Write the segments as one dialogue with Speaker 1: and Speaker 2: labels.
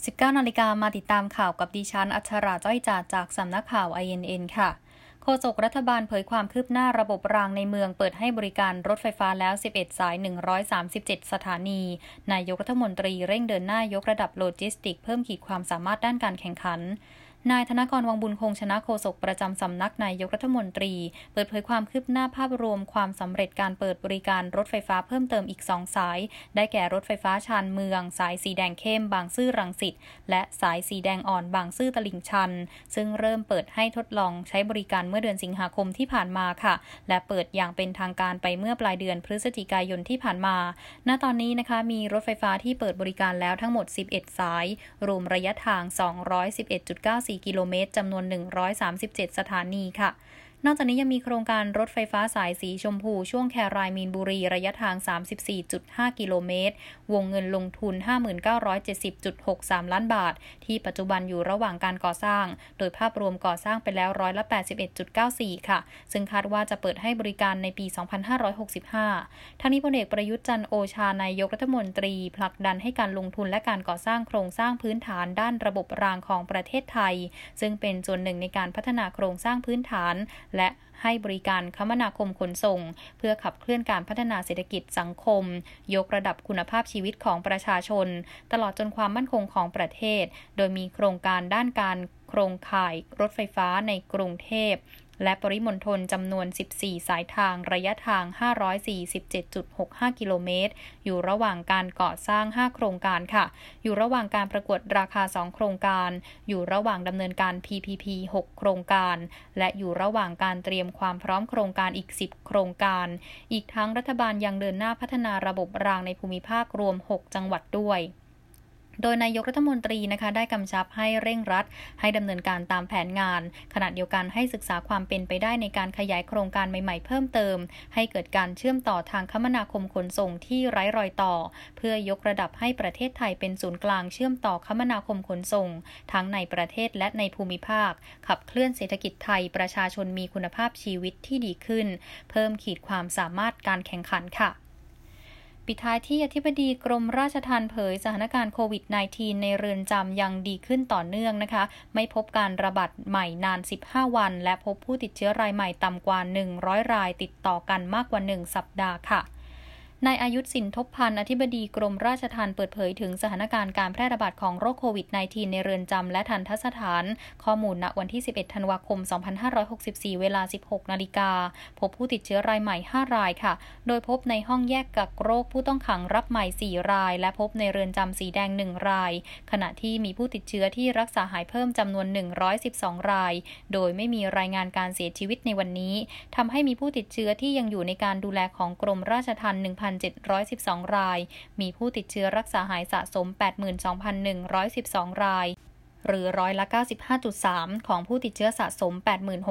Speaker 1: 19 นาฬิกามาติดตามข่าวกับดิฉันอัชราจ้อยจ่าจากสำนักข่าว INN ค่ะโฆษกรัฐบาลเผยความคืบหน้าระบบรางในเมืองเปิดให้บริการรถไฟฟ้าแล้ว11สาย137สถานีนายกรัฐมนตรีเร่งเดินหน้ายกระดับโลจิสติกส์เพิ่มขีดความสามารถด้านการแข่งขันนายธนกร วังบุญคงชนะโฆษกประจำสำนักนายกรัฐมนตรีเปิดเผยความคืบหน้าภาพรวมความสำเร็จการเปิดบริการรถไฟฟ้าเพิ่มเติมอีก2สายได้แก่รถไฟฟ้าชานเมืองสายสีแดงเข้มบางซื่อรังสิตและสายสีแดงอ่อนบางซื่อตลิ่งชันซึ่งเริ่มเปิดให้ทดลองใช้บริการเมื่อเดือนสิงหาคมที่ผ่านมาค่ะและเปิดอย่างเป็นทางการไปเมื่อปลายเดือนพฤศจิกายนที่ผ่านมาณตอนนี้นะคะมีรถไฟฟ้าที่เปิดบริการแล้วทั้งหมด11สายรวมระยะทาง 211.94 กิโลเมตรจำนวน137สถานีค่ะนอกจากนี้ยังมีโครงการรถไฟฟ้าสายสีชมพูช่วงแครายมีนบุรีระยะทาง 34.5 กิโลเมตรวงเงินลงทุน 5970.63 ล้านบาทที่ปัจจุบันอยู่ระหว่างการก่อสร้างโดยภาพรวมก่อสร้างไปแล้ว81.94 ค่ะซึ่งคาดว่าจะเปิดให้บริการในปี 2565 ทั้งนี้พลเอกประยุทธ์จันทร์โอชานายกรัฐมนตรีผลักดันให้การลงทุนและการก่อสร้างโครงสร้างพื้นฐานด้านระบบรางของประเทศไทยซึ่งเป็นส่วนหนึ่งในการพัฒนาโครงสร้างพื้นฐานและให้บริการคมนาคมขนส่งเพื่อขับเคลื่อนการพัฒนาเศรษฐกิจสังคมยกระดับคุณภาพชีวิตของประชาชนตลอดจนความมั่นคงของประเทศโดยมีโครงการด้านการโครงข่ายรถไฟฟ้าในกรุงเทพและปริมณฑลจำนวน14สายทางระยะทาง 547.65 กิโลเมตรอยู่ระหว่างการก่อสร้าง5โครงการค่ะอยู่ระหว่างการประกวดราคา2โครงการอยู่ระหว่างดำเนินการ PPP 6โครงการและอยู่ระหว่างการเตรียมความพร้อมโครงการอีก10โครงการอีกทั้งรัฐบาลยังเดินหน้าพัฒนาระบบรางในภูมิภาครวม6จังหวัดด้วยโดยนายกรัฐมนตรีนะคะได้กำชับให้เร่งรัดให้ดำเนินการตามแผนงานขณะเดียวกันให้ศึกษาความเป็นไปได้ในการขยายโครงการใหม่ๆเพิ่มเติมให้เกิดการเชื่อมต่อทางคมนาคมขนส่งที่ไร้รอยต่อเพื่อยกระดับให้ประเทศไทยเป็นศูนย์กลางเชื่อมต่อคมนาคมขนส่งทั้งในประเทศและในภูมิภาคขับเคลื่อนเศรษฐกิจไทยประชาชนมีคุณภาพชีวิตที่ดีขึ้นเพิ่มขีดความสามารถการแข่งขันค่ะปิดท้ายที่อธิบดีกรมราชทัณฑ์เผยสถานการณ์โควิด -19 ในเรือนจำยังดีขึ้นต่อเนื่องนะคะไม่พบการระบาดใหม่นาน15วันและพบผู้ติดเชื้อรายใหม่ต่ำกว่า100รายติดต่อกันมากกว่า1สัปดาห์ค่ะนายอายุธ สินทบพันธ์อธิบดีกรมราชทัณฑ์เปิดเผยถึงสถานการณ์การแพร่ระบาดของโรคโควิด -19 ในเรือนจำและทัณฑสถานข้อมูลณวันที่11ธันวาคม2564เวลา 16 นาฬิกาพบผู้ติดเชื้อรายใหม่5รายค่ะโดยพบในห้องแยกกักโรคผู้ต้องขังรับใหม่4รายและพบในเรือนจำสีแดง1รายขณะที่มีผู้ติดเชื้อที่รักษาหายเพิ่มจำนวน112รายโดยไม่มีรายงานการเสียชีวิตในวันนี้ทำให้มีผู้ติดเชื้อที่ยังอยู่ในการดูแลของกรมราชทัณฑ์1,712 รายมีผู้ติดเชื้อรักษาหายสะสม 82,112 รายหรือร้อยละ 95.3 ของผู้ติดเชื้อสะสม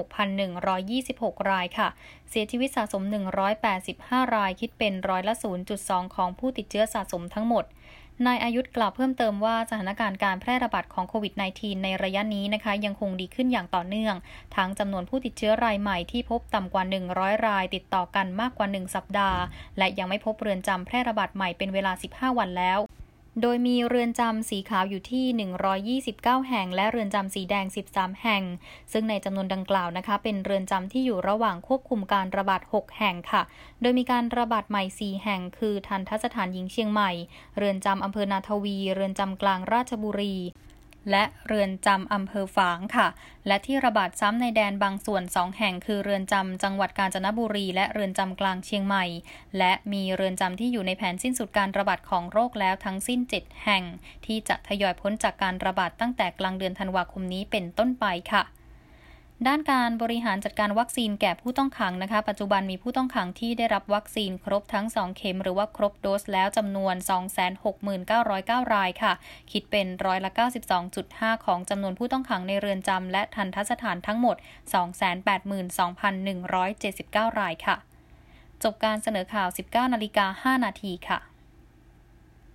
Speaker 1: 86,126 รายค่ะเสียชีวิตสะสม185รายคิดเป็นร้อยละ 0.2 ของผู้ติดเชื้อสะสมทั้งหมดนายอายุธกล่าวเพิ่มเติมว่าสถานการณ์การแพร่ระบาดของโควิด -19 ในระยะนี้นะคะยังคงดีขึ้นอย่างต่อเนื่องทั้งจำนวนผู้ติดเชื้อรายใหม่ที่พบต่ำกว่า100รายติดต่อกันมากกว่า1สัปดาห์และยังไม่พบเรือนจำแพร่ระบาดใหม่เป็นเวลา15วันแล้วโดยมีเรือนจำสีขาวอยู่ที่129แห่งและเรือนจำสีแดง13แห่งซึ่งในจำนวนดังกล่าวนะคะเป็นเรือนจำที่อยู่ระหว่างควบคุมการระบาด6แห่งค่ะโดยมีการระบาดใหม่4แห่งคือทัณฑสถานหญิงเชียงใหม่เรือนจำอำเภอนาทวีเรือนจำกลางราชบุรีและเรือนจำอำเภอฝางค่ะและที่ระบาดซ้ำในแดนบางส่วน2แห่งคือเรือนจำจังหวัดกาญจนบุรีและเรือนจำกลางเชียงใหม่และมีเรือนจำที่อยู่ในแผนสิ้นสุดการระบาดของโรคแล้วทั้งสิ้น7แห่งที่จะทยอยพ้นจากการระบาดตั้งแต่กลางเดือนธันวาคมนี้เป็นต้นไปค่ะด้านการบริหารจัดการวัคซีนแก่ผู้ต้องขังนะคะปัจจุบันมีผู้ต้องขังที่ได้รับวัคซีนครบทั้ง2เข็มหรือว่าครบโดสแล้วจำนวน 269,909 รายค่ะคิดเป็นร้อยละ 92.5 ของจำนวนผู้ต้องขังในเรือนจำและทัณฑสถานทั้งหมด 282,179 รายค่ะจบการเสนอข่าว 19:05 นาทีค่ะ